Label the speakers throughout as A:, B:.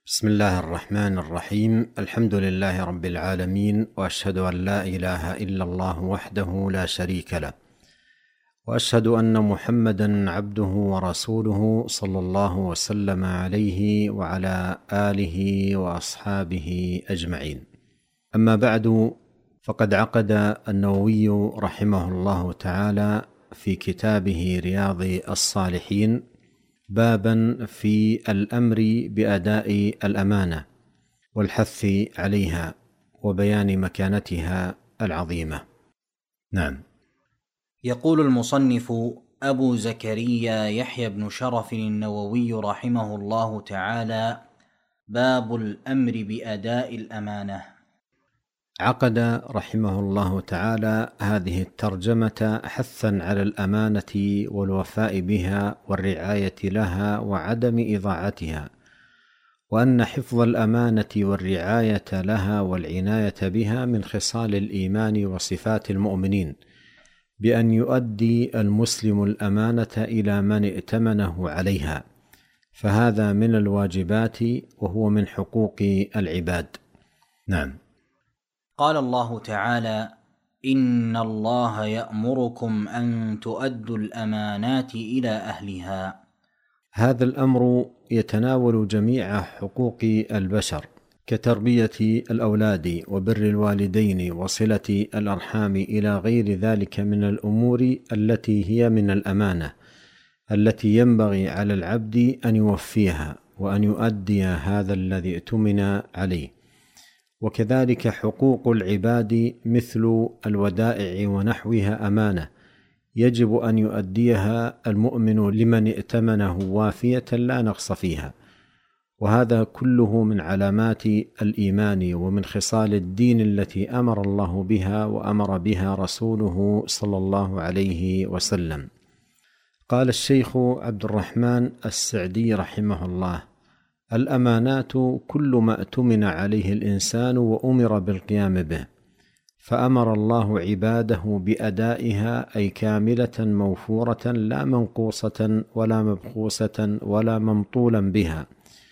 A: بسم الله الرحمن الرحيم. الحمد لله رب العالمين، وأشهد أن لا إله إلا الله وحده لا شريك له، وأشهد أن محمدًا عبده ورسوله صلى الله وسلم عليه وعلى آله وأصحابه أجمعين. أما بعد، فقد عقد النووي رحمه الله تعالى في كتابه رياض الصالحين بابًا في الأمر بأداء الأمانة والحث عليها وبيان مكانتها العظيمة. نعم.
B: يقول المصنف أبو زكريا يحيى بن شرف النووي رحمه الله تعالى: باب الأمر بأداء الأمانة.
A: عقد رحمه الله تعالى هذه الترجمة حثًا على الأمانة والوفاء بها والرعاية لها وعدم إضاعتها، وأن حفظ الأمانة والرعاية لها والعناية بها من خصال الإيمان وصفات المؤمنين، بأن يؤدي المسلم الأمانة إلى من ائتمنه عليها، فهذا من الواجبات وهو من حقوق العباد. نعم.
B: قال الله تعالى: إن الله يأمركم أن تؤدوا الأمانات إلى أهلها.
A: هذا الأمر يتناول جميع حقوق البشر كتربية الأولاد وبر الوالدين وصلة الأرحام إلى غير ذلك من الأمور التي هي من الأمانة التي ينبغي على العبد أن يوفيها وأن يؤدي هذا الذي اؤتمن عليه. وكذلك حقوق العباد مثل الودائع ونحوها أمانة يجب أن يؤديها المؤمن لمن ائتمنه وافية لا نقص فيها، وهذا كله من علامات الإيمان ومن خصال الدين التي أمر الله بها وأمر بها رسوله صلى الله عليه وسلم. قال الشيخ عبد الرحمن السعدي رحمه الله: الأمانات كل ما اؤتمن عليه الإنسان وأمر بالقيام به، فأمر الله عباده بأدائها، أي كاملة موفورة لا منقوصة ولا مبخوسة ولا ممطولا بها.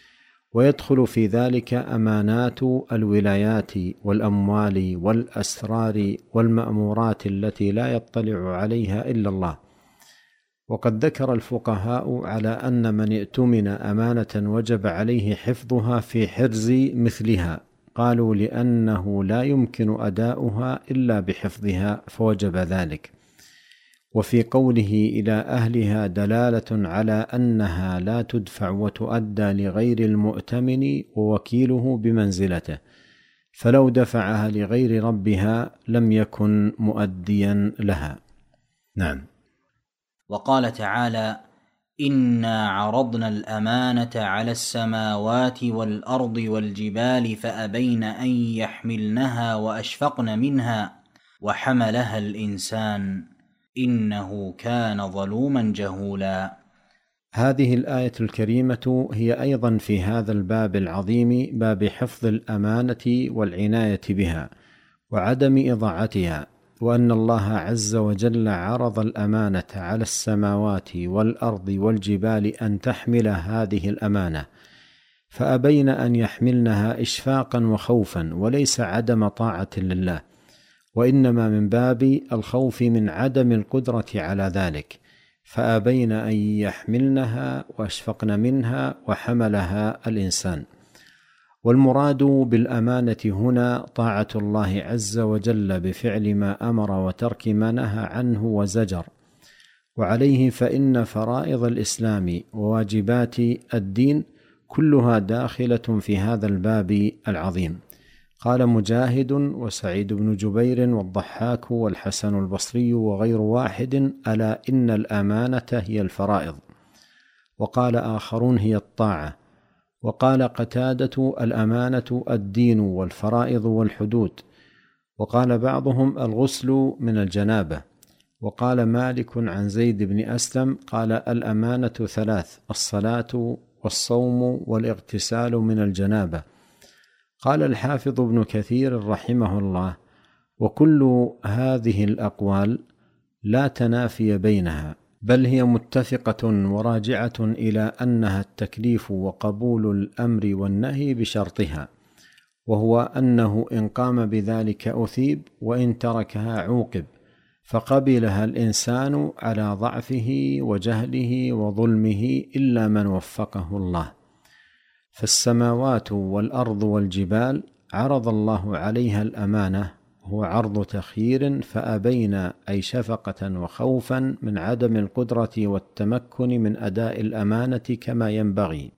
A: ويدخل في ذلك أمانات الولايات والأموال والأسرار والمأمورات التي لا يطلع عليها إلا الله. وقد ذكر الفقهاء على أن من ائتمن أمانة وجب عليه حفظها في حرز مثلها، قالوا لأنه لا يمكن أداؤها إلا بحفظها فوجب ذلك. وفي قوله إلى أهلها دلالة على أنها لا تدفع وتؤدى لغير المؤتمن ووكيله بمنزلته، فلو دفعها لغير ربها لم يكن مؤديا لها. نعم.
B: وقال تعالى: إنا عرضنا الأمانة على السماوات والأرض والجبال فأبين أن يحملنها وأشفقن منها وحملها الإنسان إنه كان ظلوما جهولا.
A: هذه الآية الكريمة هي أيضا في هذا الباب العظيم، باب حفظ الأمانة والعناية بها وعدم إضاعتها، وأن الله عز وجل عرض الأمانة على السماوات والأرض والجبال أن تحمل هذه الأمانة، فأبين أن يحملنها إشفاقا وخوفا، وليس عدم طاعة لله، وإنما من باب الخوف من عدم القدرة على ذلك، فأبين أن يحملنها وأشفقن منها وحملها الإنسان. والمراد بالأمانة هنا طاعة الله عز وجل بفعل ما أمر وترك ما نهى عنه وزجر. وعليه فإن فرائض الإسلام وواجبات الدين كلها داخلة في هذا الباب العظيم. قال مجاهد وسعيد بن جبير والضحاك والحسن البصري وغير واحد: ألا إن الأمانة هي الفرائض. وقال آخرون: هي الطاعة. وقال قتادة: الأمانة الدين والفرائض والحدود. وقال بعضهم: الغسل من الجنابة. وقال مالك عن زيد بن أسلم قال: الأمانة ثلاث: الصلاة والصوم والاغتسال من الجنابة. قال الحافظ ابن كثير رحمه الله: وكل هذه الأقوال لا تنافي بينها، بل هي متفقة وراجعة إلى أنها التكليف وقبول الأمر والنهي بشرطها، وهو أنه إن قام بذلك أثيب وإن تركها عوقب، فقبلها الإنسان على ضعفه وجهله وظلمه إلا من وفقه الله. فالسماوات والأرض والجبال عرض الله عليها الأمانة، هو عرض تخيير فأبين، أي شفقة وخوفا من عدم القدرة والتمكن من أداء الأمانة كما ينبغي،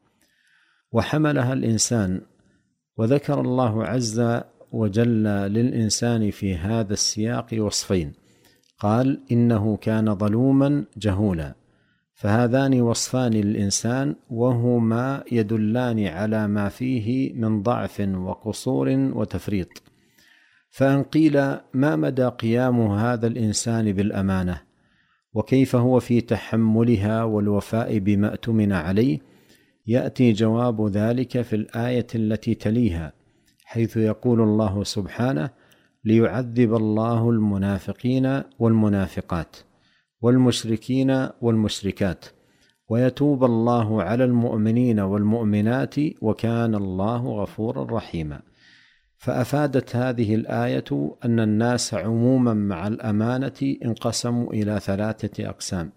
A: وحملها الإنسان. وذكر الله عز وجل للإنسان في هذا السياق وصفين، قال إنه كان ظلوما جهولا، فهذان وصفان للإنسان وهما يدلان على ما فيه من ضعف وقصور وتفريط. فإن قيل ما مدى قيام هذا الإنسان بالأمانة وكيف هو في تحملها والوفاء بما اؤتمن عليه، يأتي جواب ذلك في الآية التي تليها، حيث يقول الله سبحانه: ليعذب الله المنافقين والمنافقات والمشركين والمشركات ويتوب الله على المؤمنين والمؤمنات وكان الله غفورا رحيما. فأفادت هذه الآية أن الناس عموما مع الأمانة انقسموا إلى 3 أقسام.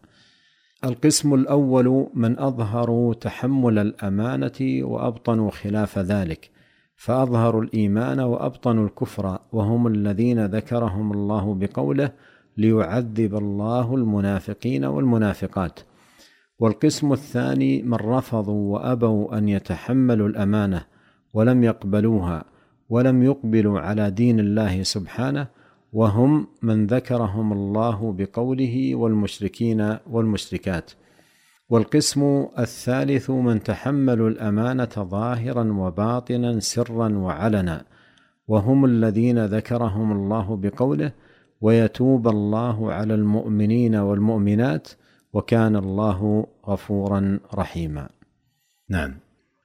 A: القسم الأول من أظهروا تحمل الأمانة وأبطنوا خلاف ذلك، فأظهروا الإيمان وأبطنوا الكفر، وهم الذين ذكرهم الله بقوله: ليعذب الله المنافقين والمنافقات. والقسم الثاني من رفضوا وأبوا أن يتحملوا الأمانة ولم يقبلوها ولم يقبلوا على دين الله سبحانه، وهم من ذكرهم الله بقوله: والمشركين والمشركات. والقسم الثالث من تحملوا الأمانة ظاهرا وباطنا سرا وعلنا، وهم الذين ذكرهم الله بقوله: ويتوب الله على المؤمنين والمؤمنات وكان الله غفورا رحيما. نعم.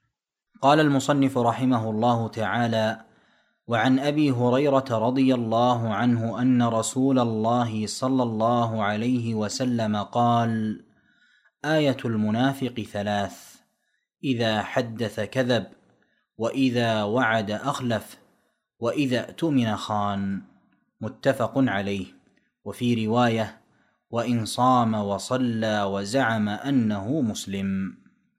B: قال المصنف رحمه الله تعالى: وعن أبي هريرة رضي الله عنه أن رسول الله صلى الله عليه وسلم قال: آية المنافق 3: إذا حدث كذب، وإذا وعد أخلف، وإذا اؤتمن خان. متفق عليه. وفي رواية: وإن صام وصلى وزعم أنه مسلم.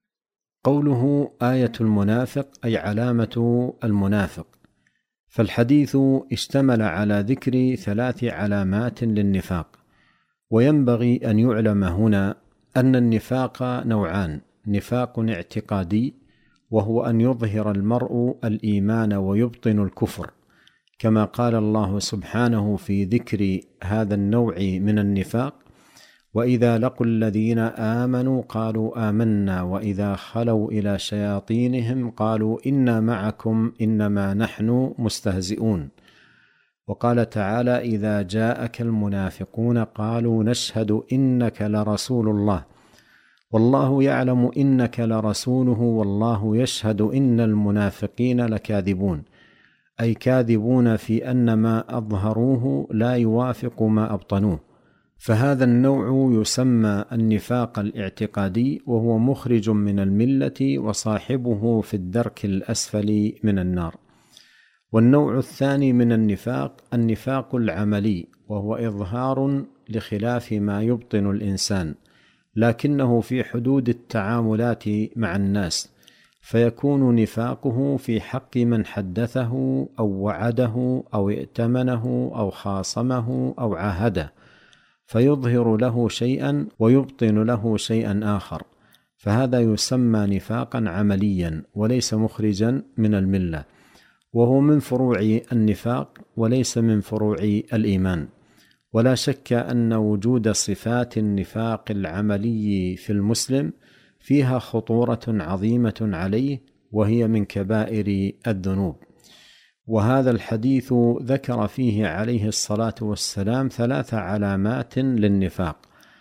A: قوله آية المنافق أي علامة المنافق، فالحديث اشتمل على ذكر 3 علامات للنفاق. وينبغي أن يعلم هنا أن النفاق نوعان: نفاق اعتقادي، وهو أن يظهر المرء الإيمان ويبطن الكفر، كما قال الله سبحانه في ذكر هذا النوع من النفاق: وإذا لقوا الذين آمنوا قالوا آمنا وإذا خلوا إلى شياطينهم قالوا إنا معكم إنما نحن مستهزئون. وقال تعالى: إذا جاءك المنافقون قالوا نشهد إنك لرسول الله والله يعلم إنك لرسوله والله يشهد إن المنافقين لكاذبون، أي كاذبون في أن ما أظهروه لا يوافق ما أبطنوه. فهذا النوع يسمى النفاق الاعتقادي، وهو مخرج من الملة وصاحبه في الدرك الأسفل من النار. والنوع الثاني من النفاق النفاق العملي، وهو إظهار لخلاف ما يبطن الإنسان، لكنه في حدود التعاملات مع الناس، فيكون نفاقه في حق من حدثه أو وعده أو ائتمنه أو خاصمه أو عاهده، فيظهر له شيئا ويبطن له شيئا آخر، فهذا يسمى نفاقا عمليا وليس مخرجا من الملة، وهو من فروع النفاق وليس من فروع الإيمان. ولا شك أن وجود صفات النفاق العملي في المسلم فيها خطورة عظيمة عليه، وهي من كبائر الذنوب. وهذا الحديث ذكر فيه عليه الصلاة والسلام 3 علامات للنفاق.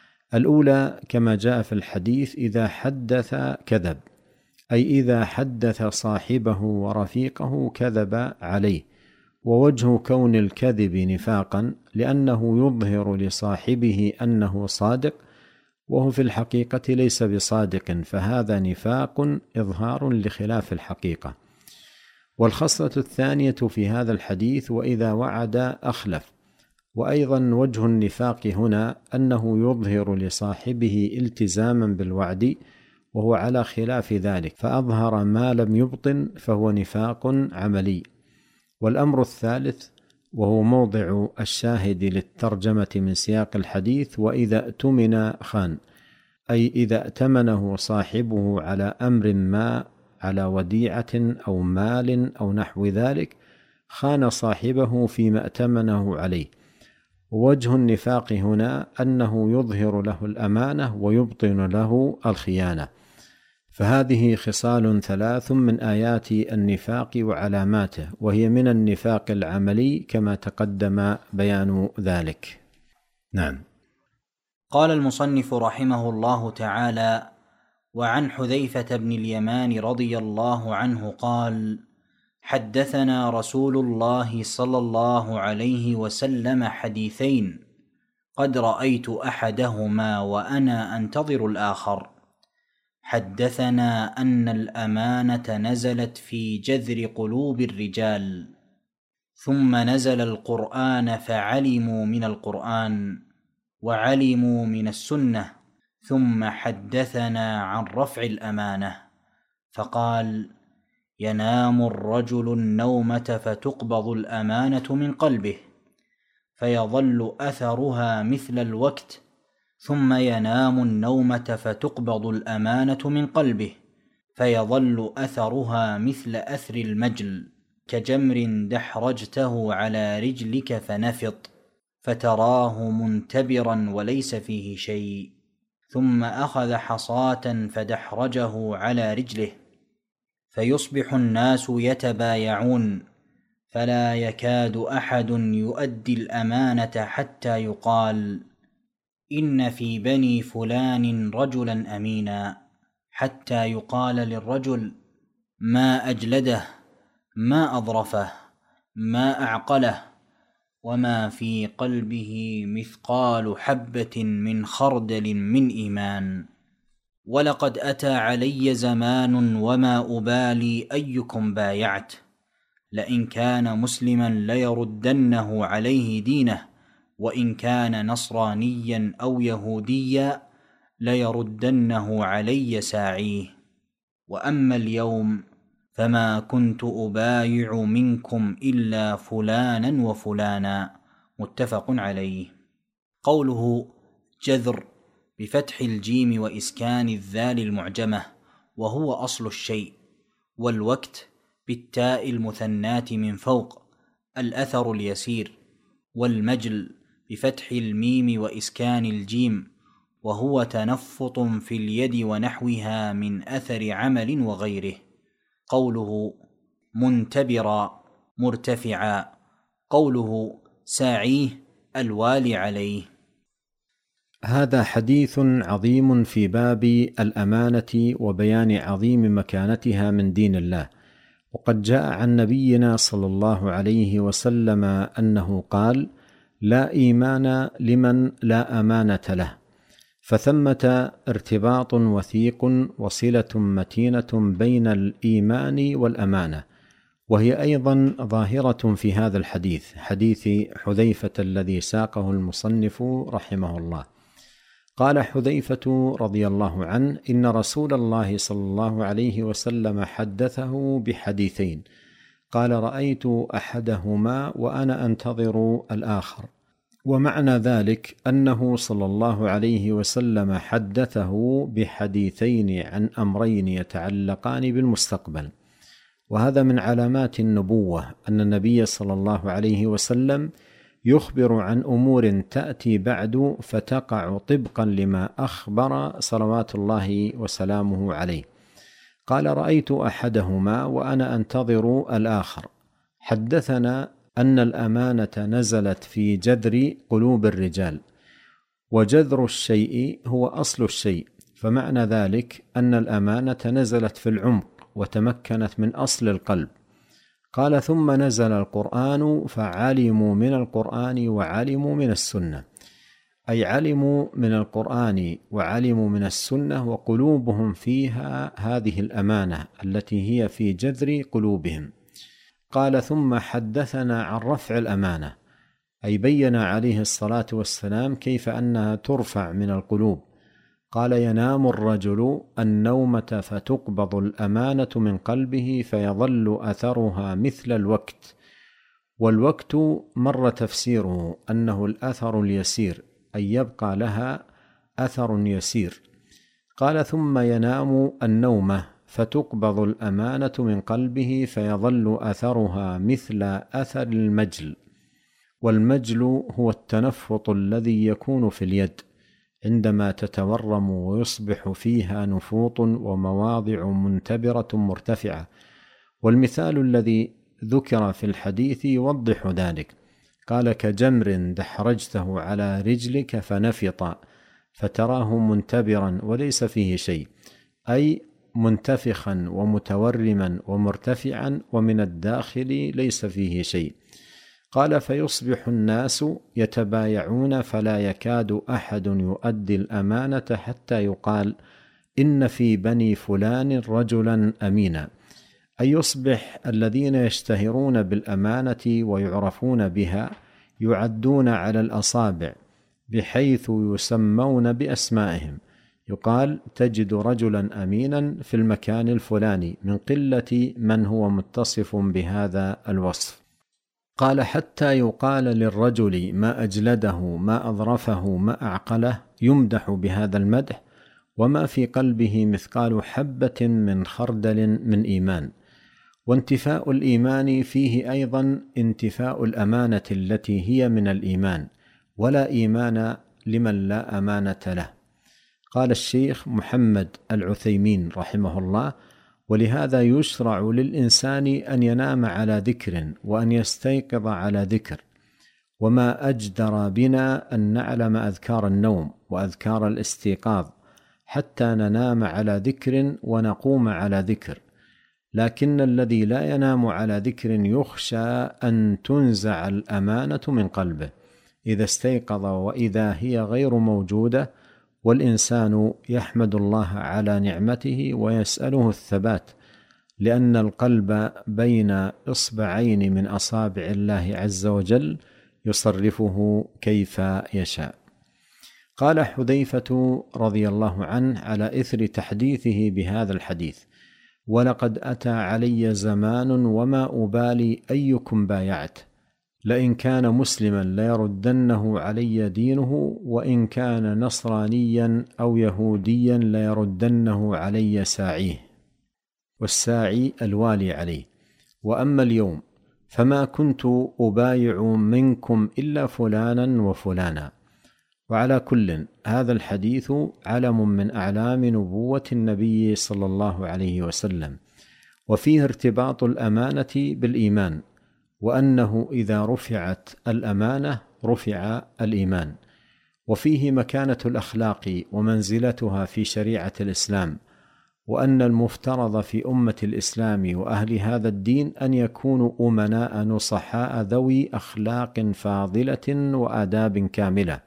A: الأولى كما جاء في الحديث: إذا حدث كذب، أي إذا حدث صاحبه ورفيقه كذب عليه. ووجه كون الكذب نفاقا لأنه يظهر لصاحبه أنه صادق، وهو في الحقيقة ليس بصادق، فهذا نفاق إظهار لخلاف الحقيقة. والخصلة الثانية في هذا الحديث: وإذا وعد أخلف. وأيضا وجه النفاق هنا أنه يظهر لصاحبه التزاما بالوعد وهو على خلاف ذلك، فأظهر ما لم يبطن، فهو نفاق عملي. والأمر الثالث وهو موضع الشاهد للترجمة من سياق الحديث: وإذا اؤتمن خان، أي إذا ائتمنه صاحبه على أمر ما، على وديعة أو مال أو نحو ذلك، خان صاحبه فيما ائتمنه عليه. ووجه النفاق هنا أنه يظهر له الأمانة ويبطن له الخيانة. فهذه خصال ثلاث من آيات النفاق وعلاماته، وهي من النفاق العملي كما تقدم بيان ذلك. نعم.
B: قال المصنف رحمه الله تعالى: وعن حذيفة بن اليمان رضي الله عنه قال: حدثنا رسول الله صلى الله عليه وسلم حديثين قد رأيت أحدهما وأنا أنتظر الآخر. حدثنا أن الأمانة نزلت في جذر قلوب الرجال، ثم نزل القرآن فعلموا من القرآن وعلموا من السنة، ثم حدثنا عن رفع الأمانة فقال: ينام الرجل النومة فتقبض الأمانة من قلبه فيظل أثرها مثل الوقت، ثم ينام النومة فتقبض الأمانة من قلبه فيظل أثرها مثل أثر المجل، كجمر دحرجته على رجلك فنفط فتراه منتبرا وليس فيه شيء، ثم أخذ حصاة فدحرجه على رجله فيصبح الناس يتبايعون، فلا يكاد أحد يؤدي الأمانة حتى يقال: إن في بني فلان رجلا أمينا، حتى يقال للرجل: ما أجلده، ما أظرفه، ما أعقله، وما في قلبه مثقال حبة من خردل من إيمان. ولقد أتى علي زمان وما أبالي أيكم بايعت، لئن كان مسلما ليردنه عليه دينه، وإن كان نصرانيا أو يهوديا ليردنه علي ساعيه. وأما اليوم فما كنت أبايع منكم إلا فلانا وفلانا. متفق عليه. قوله جذر بفتح الجيم وإسكان الذال المعجمة، وهو أصل الشيء، والوقت بالتاء المثناة من فوق، الأثر اليسير، والمجل بفتح الميم وإسكان الجيم، وهو تنفط في اليد ونحوها من أثر عمل وغيره. قوله منتبرا مرتفعا، قوله ساعيه الوالي عليه.
A: هذا حديث عظيم في باب الأمانة وبيان عظيم مكانتها من دين الله. وقد جاء عن نبينا صلى الله عليه وسلم أنه قال: لا إيمان لمن لا أمانة له. فثمة ارتباط وثيق وصلة متينة بين الإيمان والأمانة، وهي أيضا ظاهرة في هذا الحديث، حديث حذيفة الذي ساقه المصنف رحمه الله. قال حذيفة رضي الله عنه: إن رسول الله صلى الله عليه وسلم حدثه بحديثين، قال: رأيت أحدهما وأنا أنتظر الآخر. ومعنى ذلك أنه صلى الله عليه وسلم حدثه بحديثين عن أمرين يتعلقان بالمستقبل. وهذا من علامات النبوة، أن النبي صلى الله عليه وسلم يخبر عن أمور تأتي بعد فتقع طبقا لما أخبر صلوات الله وسلامه عليه. قال: رأيت أحدهما وأنا أنتظر الآخر. حدثنا أن الأمانة نزلت في جذر قلوب الرجال، وجذر الشيء هو أصل الشيء، فمعنى ذلك أن الأمانة نزلت في العمق وتمكنت من أصل القلب. قال: ثم نزل القرآن فعلموا من القرآن وعلموا من السنة، أي علموا من القرآن وعلموا من السنة وقلوبهم فيها هذه الأمانة التي هي في جذر قلوبهم. قال: ثم حدثنا عن رفع الأمانة، أي بين عليه الصلاة والسلام كيف أنها ترفع من القلوب. قال: ينام الرجل النومة فتقبض الأمانة من قلبه فيظل أثرها مثل الوقت. والوقت مر تفسيره أنه الأثر اليسير، أي يبقى لها أثر يسير. قال: ثم ينام النومة فتقبض الأمانة من قلبه فيظل أثرها مثل أثر المجل. والمجل هو التنفط الذي يكون في اليد عندما تتورم ويصبح فيها نفوط ومواضع منتبرة مرتفعة. والمثال الذي ذكر في الحديث يوضح ذلك. قال: كجمر دحرجته على رجلك فنفط فتراه منتبرا وليس فيه شيء، أي منتفخا ومتورما ومرتفعا ومن الداخل ليس فيه شيء. قال: فيصبح الناس يتبايعون فلا يكاد أحد يؤدي الأمانة حتى يقال: إن في بني فلان رجلا أمينا. أي يصبح الذين يشتهرون بالأمانة ويعرفون بها يعدون على الأصابع، بحيث يسمون بأسمائهم. يقال: تجد رجلا أمينا في المكان الفلاني، من قلة من هو متصف بهذا الوصف. قال: حتى يقال للرجل ما أجلده، ما أظرفه، ما أعقله، يمدح بهذا المدح، وما في قلبه مثقال حبة من خردل من إيمان. وانتفاء الإيمان فيه أيضا انتفاء الأمانة التي هي من الإيمان، ولا إيمان لمن لا أمانة له. قال الشيخ محمد العثيمين رحمه الله: ولهذا يشرع للإنسان أن ينام على ذكر وأن يستيقظ على ذكر. وما أجدر بنا أن نعلم أذكار النوم وأذكار الاستيقاظ حتى ننام على ذكر ونقوم على ذكر. لكن الذي لا ينام على ذكر يخشى أن تنزع الأمانة من قلبه إذا استيقظ وإذا هي غير موجودة. والإنسان يحمد الله على نعمته ويسأله الثبات، لأن القلب بين إصبعين من أصابع الله عز وجل يصرفه كيف يشاء. قال حذيفة رضي الله عنه على إثر تحديثه بهذا الحديث: ولقد أتى علي زمان وما أبالي أيكم بايعت، لئن كان مسلما ليردنه علي دينه، وإن كان نصرانيا أو يهوديا ليردنه علي ساعيه. والساعي الوالي عليه. وأما اليوم فما كنت أبايع منكم إلا فلانا وفلانا. وعلى كل، هذا الحديث علم من أعلام نبوة النبي صلى الله عليه وسلم، وفيه ارتباط الأمانة بالإيمان، وأنه إذا رفعت الأمانة رفع الإيمان. وفيه مكانة الأخلاق ومنزلتها في شريعة الإسلام، وأن المفترض في أمة الإسلام وأهل هذا الدين أن يكونوا أمناء نصحاء ذوي أخلاق فاضلة وآداب كاملة.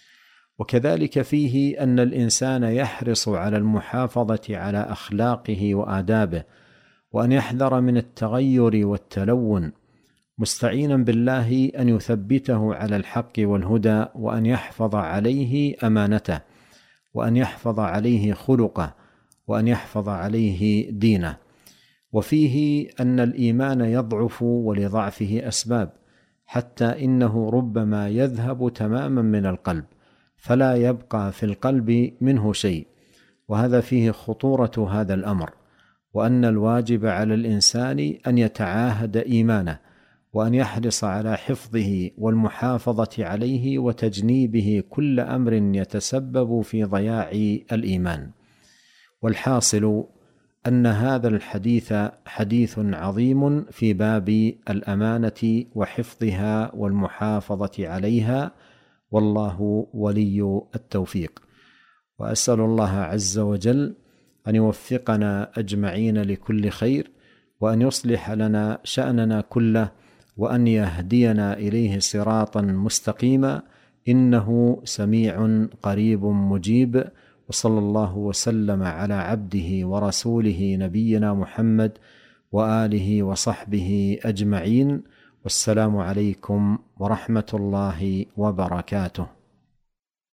A: وكذلك فيه أن الإنسان يحرص على المحافظة على أخلاقه وآدابه، وأن يحذر من التغير والتلون، مستعينا بالله أن يثبته على الحق والهدى، وأن يحفظ عليه أمانته، وأن يحفظ عليه خلقه، وأن يحفظ عليه دينه. وفيه أن الإيمان يضعف ولضعفه أسباب، حتى إنه ربما يذهب تماما من القلب فلا يبقى في القلب منه شيء. وهذا فيه خطورة هذا الأمر، وأن الواجب على الإنسان أن يتعاهد إيمانه، وأن يحرص على حفظه والمحافظة عليه وتجنيبه كل أمر يتسبب في ضياع الإيمان. والحاصل أن هذا الحديث حديث عظيم في باب الأمانة وحفظها والمحافظة عليها، والله ولي التوفيق. وأسأل الله عز وجل أن يوفقنا أجمعين لكل خير، وأن يصلح لنا شأننا كله، وأن يهدينا إليه صراطا مستقيما، إنه سميع قريب مجيب. وصلى الله وسلم على عبده ورسوله نبينا محمد وآله وصحبه أجمعين. والسلام عليكم ورحمة الله وبركاته.